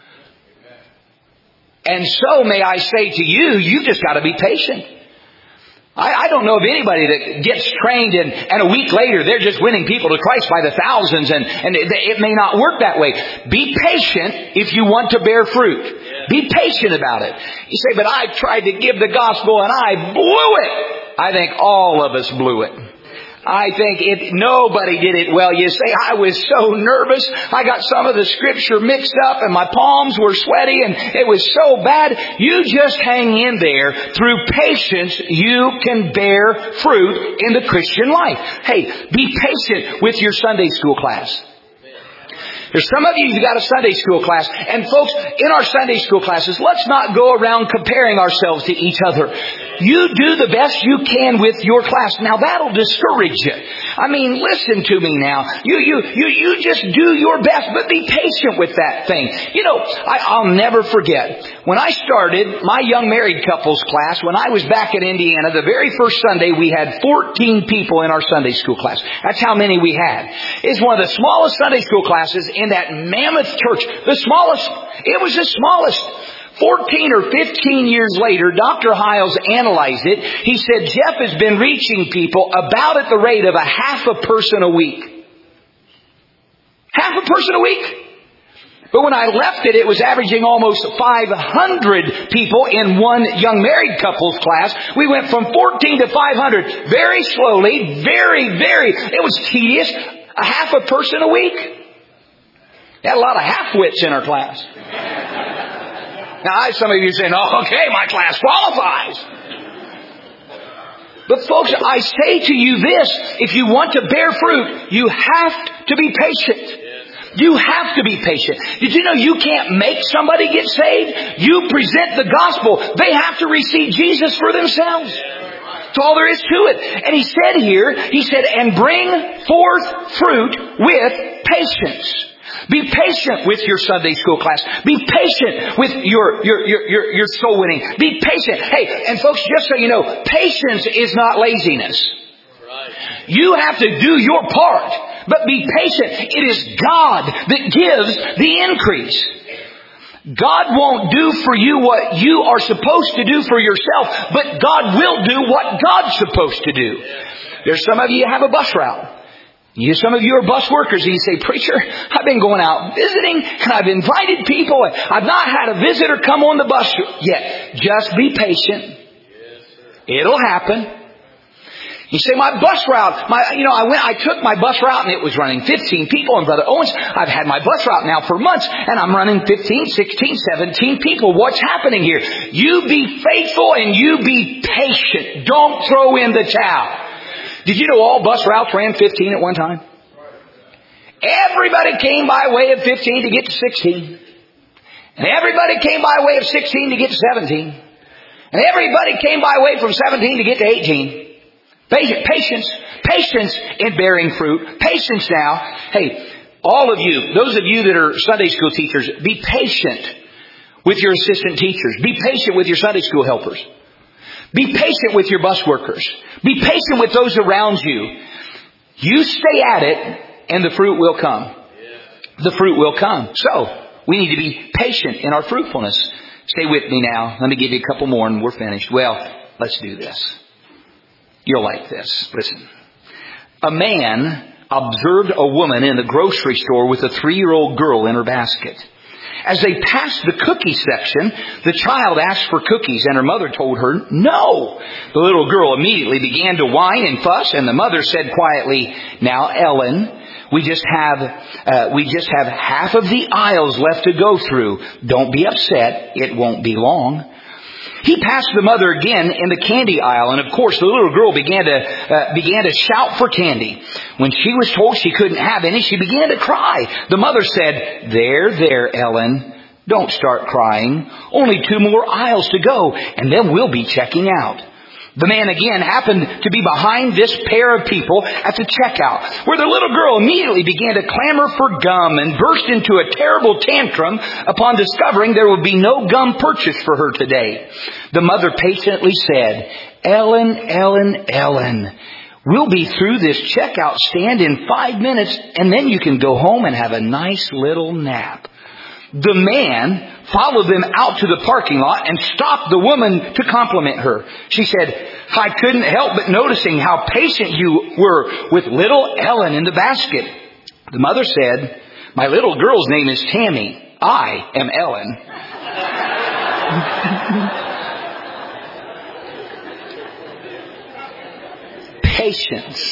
And so may I say to you, you just got to be patient. I, I don't know of anybody that gets trained and, and a week later they're just winning people to Christ by the thousands, and, and it, it may not work that way. Be patient if you want to bear fruit. Be patient about it. You say, but I tried to give the gospel and I blew it. I think all of us blew it. I think if nobody did it well. You say, I was so nervous. I got some of the scripture mixed up and my palms were sweaty and it was so bad. You just hang in there. Through patience, you can bear fruit in the Christian life. Hey, be patient with your Sunday school class. There's some of you who've got a Sunday school class. And folks, in our Sunday school classes, let's not go around comparing ourselves to each other. You do the best you can with your class. Now that'll discourage you. I mean, listen to me now. You, you, you, you just do your best, but be patient with that thing. You know, I, I'll never forget. When I started my young married couples class, when I was back in Indiana, the very first Sunday we had fourteen people in our Sunday school class. That's how many we had. It's one of the smallest Sunday school classes in that mammoth church. The smallest. It was the smallest. fourteen or fifteen years later, Doctor Hiles analyzed it. He said Jeff has been reaching people about at the rate of a half a person a week. Half a person a week. But when I left it, it was averaging almost five hundred people in one young married couple's class. We went from fourteen to five hundred. Very slowly, very, very, it was tedious. A half a person a week. We had a lot of half-wits in our class. Now, I, some of you are saying, oh, okay, my class qualifies. But folks, I say to you this, if you want to bear fruit, you have to be patient. You have to be patient. Did you know you can't make somebody get saved? You present the gospel. They have to receive Jesus for themselves. That's all there is to it. And he said here, he said, and bring forth fruit with patience. Be patient with your Sunday school class. Be patient with your, your, your, your, your soul winning. Be patient. Hey, and folks, just so you know, patience is not laziness. You have to do your part. But be patient. It is God that gives the increase. God won't do for you what you are supposed to do for yourself, but God will do what God's supposed to do. There's some of you have a bus route. You, some of you are bus workers, and you say, preacher, I've been going out visiting, and I've invited people, and I've not had a visitor come on the bus yet. Just be patient. It'll happen. You say, my bus route, my, you know, I went, I took my bus route and it was running fifteen people. And Brother Owens, I've had my bus route now for months and I'm running fifteen, sixteen, seventeen people. What's happening here? You be faithful and you be patient. Don't throw in the towel. Did you know all bus routes ran fifteen at one time? Everybody came by way of fifteen to get to sixteen. And everybody came by way of sixteen to get to seventeen. And everybody came by way from seventeen to get to eighteen. Patience, patience in bearing fruit. Patience now. Hey, all of you, those of you that are Sunday school teachers, be patient with your assistant teachers. Be patient with your Sunday school helpers. Be patient with your bus workers. Be patient with those around you. You stay at it and the fruit will come. The fruit will come. So, we need to be patient in our fruitfulness. Stay with me now. Let me give you a couple more and we're finished. Well, let's do this. You'll like this. Listen. A man observed a woman in the grocery store with a three-year-old girl in her basket. As they passed the cookie section, the child asked for cookies and her mother told her no. The little girl immediately began to whine and fuss and the mother said quietly, now Ellen, we just have, uh, we just have half of the aisles left to go through. Don't be upset. It won't be long. He passed the mother again in the candy aisle, and of course the little girl began to uh, began to shout for candy. When she was told she couldn't have any, she began to cry. The mother said, There, there, Ellen, don't start crying. Only two more aisles to go, and then we'll be checking out. The man again happened to be behind this pair of people at the checkout, where the little girl immediately began to clamor for gum and burst into a terrible tantrum upon discovering there would be no gum purchased for her today. The mother patiently said, Ellen, Ellen, Ellen, we'll be through this checkout stand in five minutes and then you can go home and have a nice little nap. The man followed them out to the parking lot and stopped the woman to compliment her. She said, I couldn't help but noticing how patient you were with little Ellen in the basket. The mother said, my little girl's name is Tammy. I am Ellen. Patience.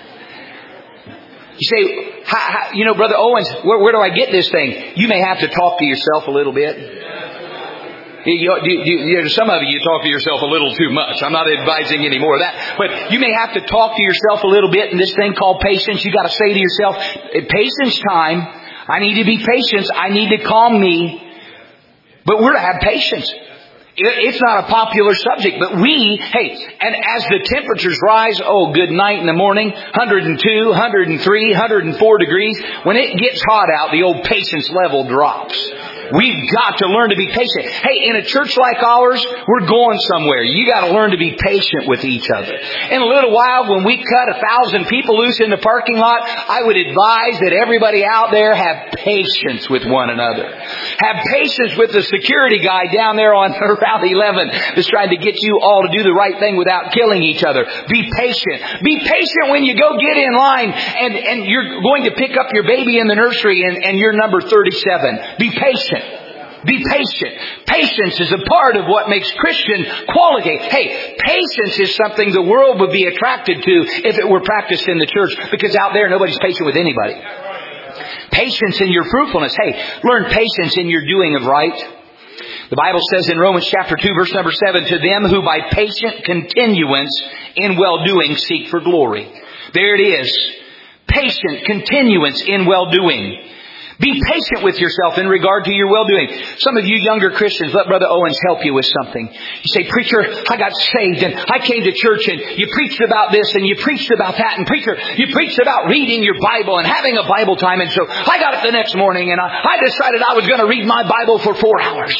You say, how, how, you know, Brother Owens, where, where do I get this thing? You may have to talk to yourself a little bit. You, you, you, you, some of you talk to yourself a little too much. I'm not advising any more of that. But you may have to talk to yourself a little bit in this thing called patience. You got to say to yourself, patience time. I need to be patient. I need to calm me. But we're to have patience. It's not a popular subject, but we, hey, and as the temperatures rise, oh, good night in the morning, one hundred two, one hundred three, one hundred four degrees. When it gets hot out, the old patience level drops. We've got to learn to be patient. Hey, in a church like ours, we're going somewhere. You got to learn to be patient with each other. In a little while, when we cut a thousand people loose in the parking lot, I would advise that everybody out there have patience with one another. Have patience with the security guy down there on Route eleven that's trying to get you all to do the right thing without killing each other. Be patient. Be patient when you go get in line and, and you're going to pick up your baby in the nursery and, and you're number thirty-seven. Be patient. Be patient. Patience is a part of what makes Christian quality. Hey, patience is something the world would be attracted to if it were practiced in the church, because out there nobody's patient with anybody. Patience in your fruitfulness. Hey, learn patience in your doing of right. The Bible says in Romans chapter two, verse number seven, to them who by patient continuance in well-doing seek for glory. There it is. Patient continuance in well-doing. Be patient with yourself in regard to your well-doing. Some of you younger Christians, let Brother Owens help you with something. You say, preacher, I got saved and I came to church and you preached about this and you preached about that. And preacher, you preached about reading your Bible and having a Bible time. And so I got up the next morning and I, I decided I was going to read my Bible for four hours.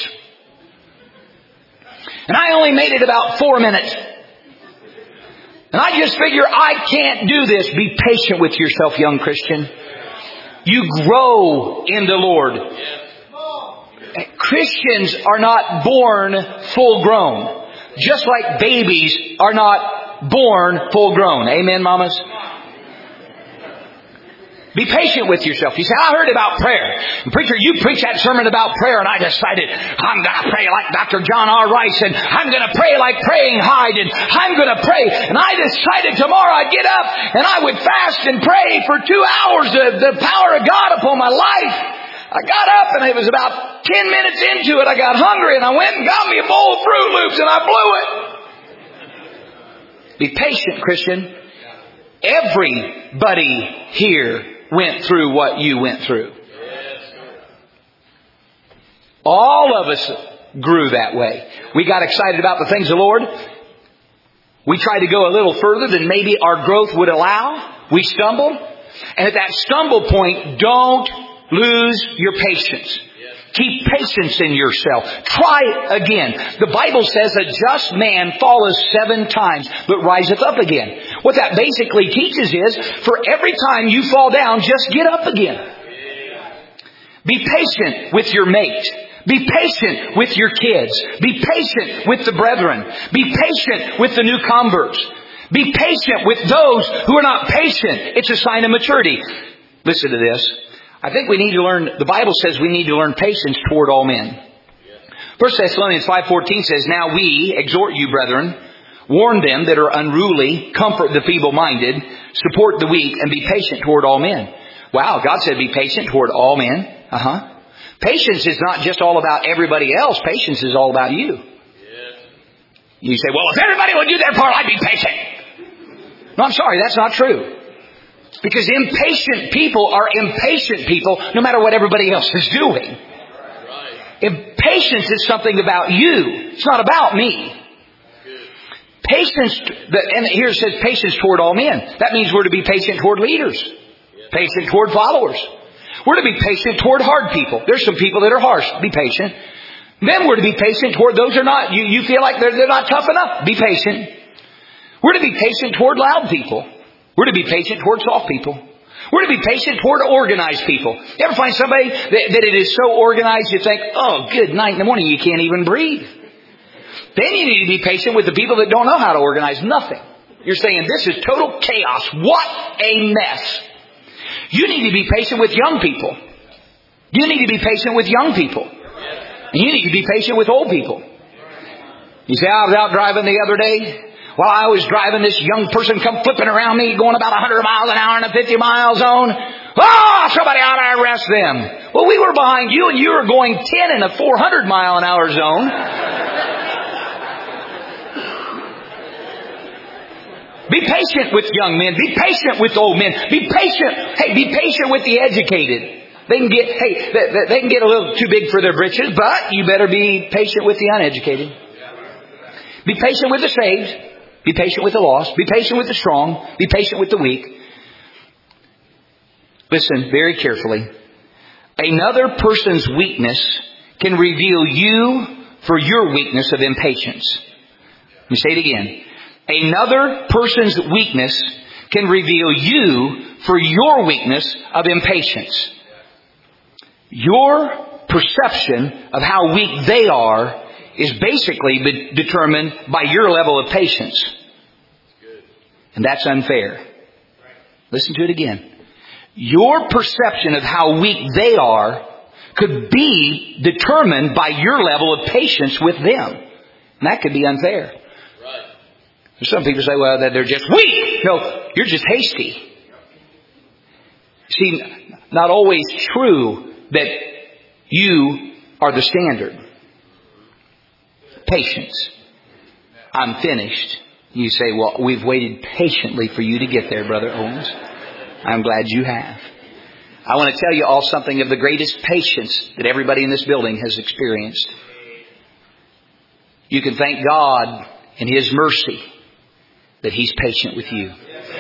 And I only made it about four minutes. And I just figure I can't do this. Be patient with yourself, young Christian. You grow in the Lord. Christians are not born full grown. Just like babies are not born full grown. Amen, mamas? Be patient with yourself. You say, I heard about prayer. And preacher, you preached that sermon about prayer and I decided I'm going to pray like Doctor John R. Rice and I'm going to pray like Praying Hyde and I'm going to pray. And I decided tomorrow I'd get up and I would fast and pray for two hours the, the power of God upon my life. I got up and it was about ten minutes into it. I got hungry and I went and got me a bowl of Fruit Loops and I blew it. Be patient, Christian. Everybody here went through what you went through. All of us grew that way. We got excited about the things of the Lord. We tried to go a little further than maybe our growth would allow. We stumbled. And at that stumble point, don't lose your patience. Keep patience in yourself. Try again. The Bible says a just man falleth seven times, but riseth up again. What that basically teaches is, for every time you fall down, just get up again. Be patient with your mate. Be patient with your kids. Be patient with the brethren. Be patient with the new converts. Be patient with those who are not patient. It's a sign of maturity. Listen to this. I think we need to learn, the Bible says we need to learn patience toward all men. First Thessalonians five fourteen says, now we exhort you, brethren, warn them that are unruly, comfort the feeble-minded, support the weak, and be patient toward all men. Wow, God said be patient toward all men. Uh-huh. Patience is not just all about everybody else. Patience is all about you. You say, well, if everybody would do their part, I'd be patient. No, I'm sorry, that's not true. Because impatient people are impatient people no matter what everybody else is doing. Impatience is something about you. It's not about me. Patience, and here it says patience toward all men. That means we're to be patient toward leaders. Patient toward followers. We're to be patient toward hard people. There's some people that are harsh. Be patient. Then we're to be patient toward those who are not. You, you feel like they're, they're not tough enough. Be patient. We're to be patient toward loud people. We're to be patient toward soft people. We're to be patient toward organized people. You ever find somebody that, that it is so organized you think, oh, good night in the morning, you can't even breathe. Then you need to be patient with the people that don't know how to organize nothing. You're saying, this is total chaos. What a mess. You need to be patient with young people. You need to be patient with young people. And you need to be patient with old people. You say, I was out driving the other day. While I was driving, this young person come flipping around me, going about one hundred miles an hour in a fifty mile zone. Oh, somebody ought to arrest them. Well, we were behind you and you were going ten in a four hundred mile an hour zone. Be patient with young men. Be patient with old men. Be patient. Hey, be patient with the educated. They can get, hey, they, they can get a little too big for their britches, but you better be patient with the uneducated. Be patient with the saved. Be patient with the lost. Be patient with the strong. Be patient with the weak. Listen very carefully. Another person's weakness can reveal you for your weakness of impatience. Let me say it again. Another person's weakness can reveal you for your weakness of impatience. Your perception of how weak they are is basically be determined by your level of patience. And that's unfair. Listen to it again. Your perception of how weak they are could be determined by your level of patience with them. And that could be unfair. Some people say, well, that they're just weak. No, you're just hasty. See, not always true that you are the standard. Patience. I'm finished. You say, well, we've waited patiently for you to get there, Brother Owens. I'm glad you have. I want to tell you all something of the greatest patience that everybody in this building has experienced. You can thank God in His mercy that He's patient with you.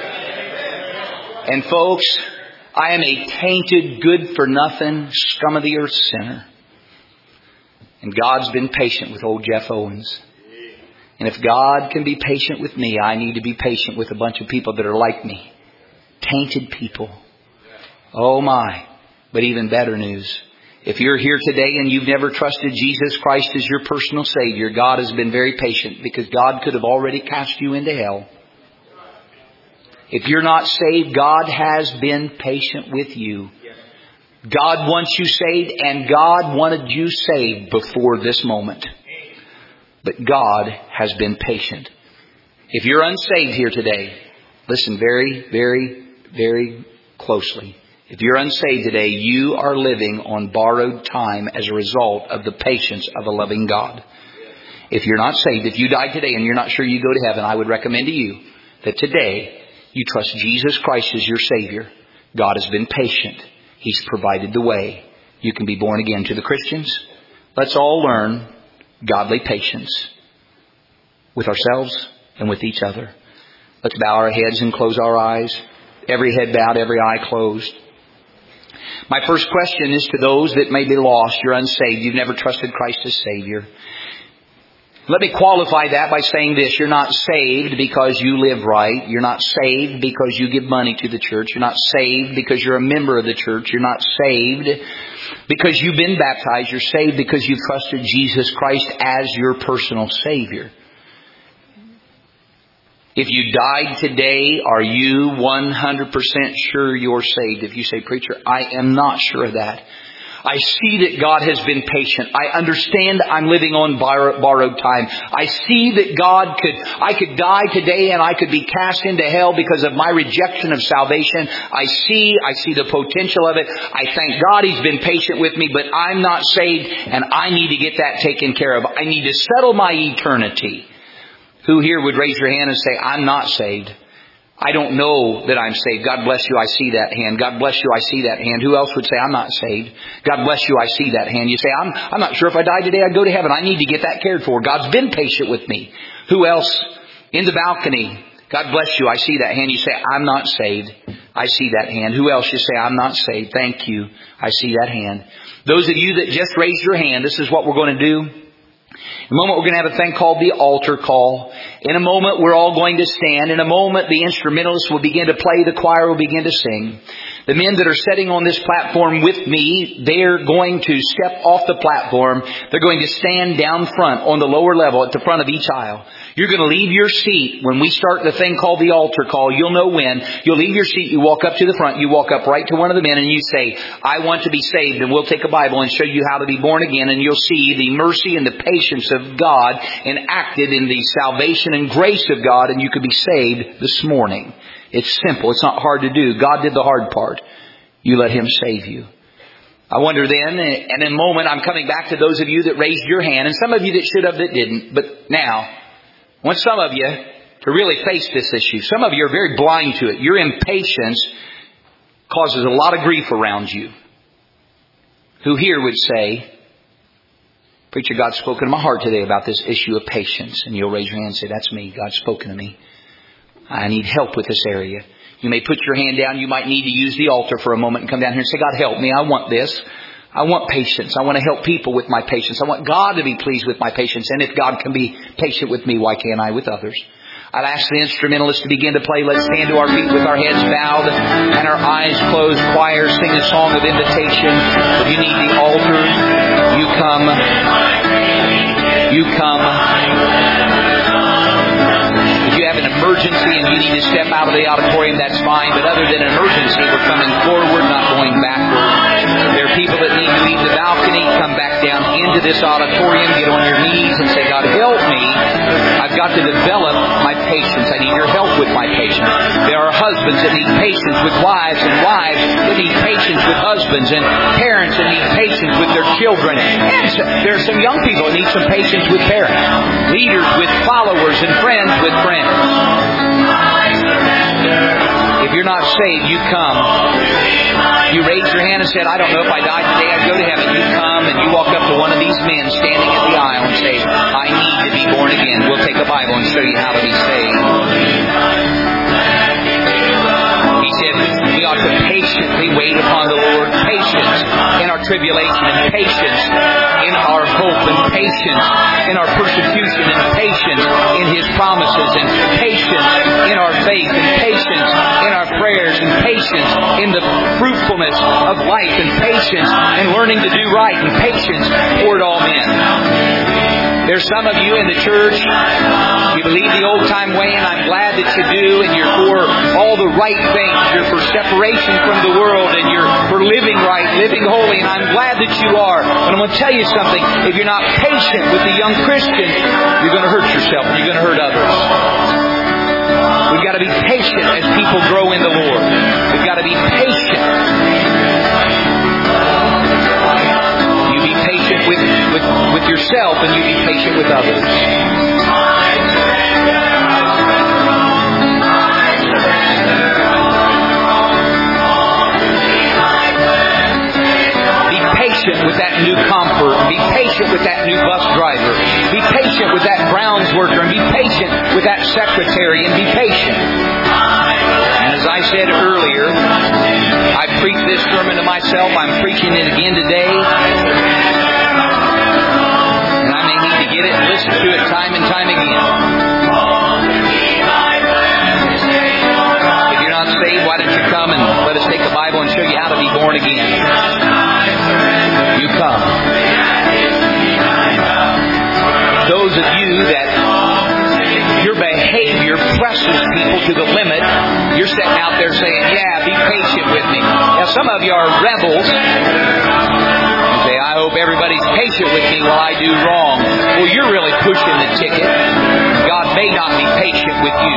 And folks, I am a tainted, good-for-nothing, scum-of-the-earth sinner. And God's been patient with old Jeff Owens. And if God can be patient with me, I need to be patient with a bunch of people that are like me. Tainted people. Oh my. But even better news. If you're here today and you've never trusted Jesus Christ as your personal Savior, God has been very patient because God could have already cast you into hell. If you're not saved, God has been patient with you. God wants you saved, and God wanted you saved before this moment. But God has been patient. If you're unsaved here today, listen very, very, very closely. If you're unsaved today, you are living on borrowed time as a result of the patience of a loving God. If you're not saved, if you died today and you're not sure you go to heaven, I would recommend to you that today you trust Jesus Christ as your Savior. God has been patient. He's provided the way. You can be born again. To the Christians, let's all learn godly patience with ourselves and with each other. Let's bow our heads and close our eyes. Every head bowed, every eye closed. My first question is to those that may be lost. You're unsaved. You've never trusted Christ as Savior. Let me qualify that by saying this. You're not saved because you live right. You're not saved because you give money to the church. You're not saved because you're a member of the church. You're not saved because you've been baptized. You're saved because you've trusted Jesus Christ as your personal Savior. If you died today, are you one hundred percent sure you're saved? If you say, preacher, I am not sure of that. I see that God has been patient. I understand I'm living on borrowed time. I see that God could, I could die today and I could be cast into hell because of my rejection of salvation. I see, I see the potential of it. I thank God He's been patient with me, but I'm not saved and I need to get that taken care of. I need to settle my eternity. Who here would raise your hand and say, I'm not saved? I don't know that I'm saved. God bless you, I see that hand. God bless you, I see that hand. Who else would say, I'm not saved? God bless you, I see that hand. You say, I'm, I'm not sure if I die today I'd go to heaven. I need to get that cared for. God's been patient with me. Who else? In the balcony. God bless you, I see that hand. You say, I'm not saved. I see that hand. Who else? You say, I'm not saved. Thank you. I see that hand. Those of you that just raised your hand, this is what we're going to do. In a moment, we're going to have a thing called the altar call. In a moment, we're all going to stand. In a moment, the instrumentalists will begin to play. The choir will begin to sing. The men that are sitting on this platform with me, they're going to step off the platform. They're going to stand down front on the lower level at the front of each aisle. You're going to leave your seat. When we start the thing called the altar call, you'll know when. You'll leave your seat. You walk up to the front. You walk up right to one of the men and you say, I want to be saved. And we'll take a Bible and show you how to be born again. And you'll see the mercy and the patience of God enacted in the salvation and grace of God. And you could be saved this morning. It's simple. It's not hard to do. God did the hard part. You let Him save you. I wonder then, and in a moment I'm coming back to those of you that raised your hand, and some of you that should have that didn't. But now, I want some of you to really face this issue. Some of you are very blind to it. Your impatience causes a lot of grief around you. Who here would say, preacher, God's spoken to my heart today about this issue of patience. And you'll raise your hand and say, that's me. God's spoken to me. I need help with this area. You may put your hand down. You might need to use the altar for a moment and come down here and say, God, help me. I want this. I want patience. I want to help people with my patience. I want God to be pleased with my patience. And if God can be patient with me, why can't I with others? I'd ask the instrumentalists to begin to play. Let's stand to our feet with our heads bowed and our eyes closed. Choir, sing a song of invitation. If you need the altar, you come. You come. If you have an emergency and you need to step out of the auditorium, that's fine. But other than an emergency, we're coming forward, not going backward. There are people that need to leave the balcony. Come back down into this auditorium. Get on your knees and say, God, help me. I've got to develop my patience. I need your help with my patience. There are husbands that need patience with wives, and wives that need patience with husbands, and parents that need patience with their children. And so, there are some young people that need some patience with parents. Leaders with followers, and friends with friends. If you're not saved, you come. You raise your hand and said, I don't know if I died today, I'd go to heaven. You come and you walk up to one of these men standing at the aisle and say, I need to be born again. We'll take a Bible and show you how to be saved. He said, we ought to patiently wait upon the Lord. Patience in our tribulation, and patience in our hope, and patience in our persecution, and patience in His promises, and patience in our faith, and patience in our prayers, and patience in the fruitfulness of life, and patience in learning to do right, and patience toward all men. There's some of you in the church, you believe the old-time way, and I'm glad that you do, and you're for all the right things. You're for separation from the world, and you're for living right, living holy, and I'm glad that you are. But I'm going to tell you something. If you're not patient with the young Christian, you're going to hurt yourself, and you're going to hurt others. We've got to be patient as people grow in the Lord. We've got to be patient. You be patient with, with, with yourself, and you be patient with others. Be patient with that new comfort. Be patient with that new bus driver. Be patient with that grounds worker. And be patient with that secretary. And be patient. And as I said earlier, I preached this sermon to myself. I'm preaching it again today. And I may need to get it and listen to it time and time again. If you're not saved, why don't you come and let us take the Bible and show you how to be born again? You come. Those of you that your behavior presses people to the limit, you're sitting out there saying, yeah, be patient with me. Now, some of you are rebels. You say, I hope everybody's patient with me while I do wrong. Well, you're really pushing the ticket. God may not be patient with you.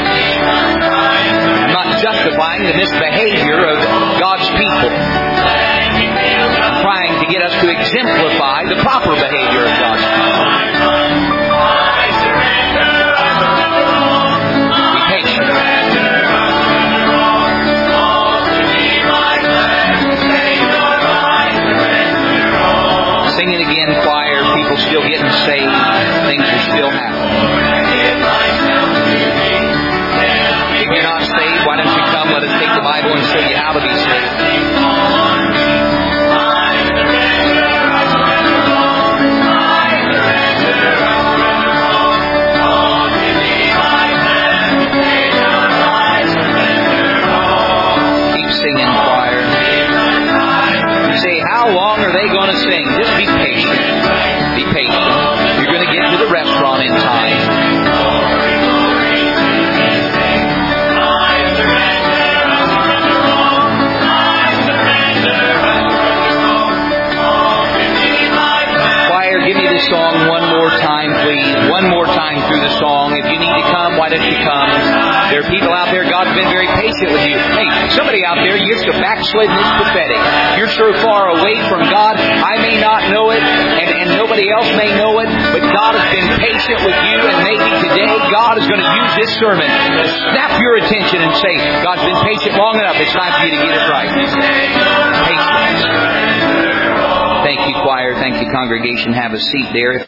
I'm not justifying the misbehavior of God's people. I'm trying to get us to exemplify the proper behavior of God's people. Be patient. Sing it again, choir. People still getting saved. Things are still happening. If you're not saved, why don't you come? Let us take the Bible and show you how to be saved. Singing choir. You say, how long are they going to sing? Just be patient. Be patient. You're going to get to the restaurant in time. Choir, give me the song one more time, please. One more time through the song. If you need to come, why don't you come? There are people out there, God's been very patient with you. Hey, somebody out there, you're so backslidden, it's pathetic. You're so far away from God, I may not know it, and, and nobody else may know it, but God has been patient with you, and maybe today God is going to use this sermon to snap your attention and say, God's been patient long enough, it's time for you to get it right. Patience. Thank you, choir. Thank you, congregation. Have a seat there.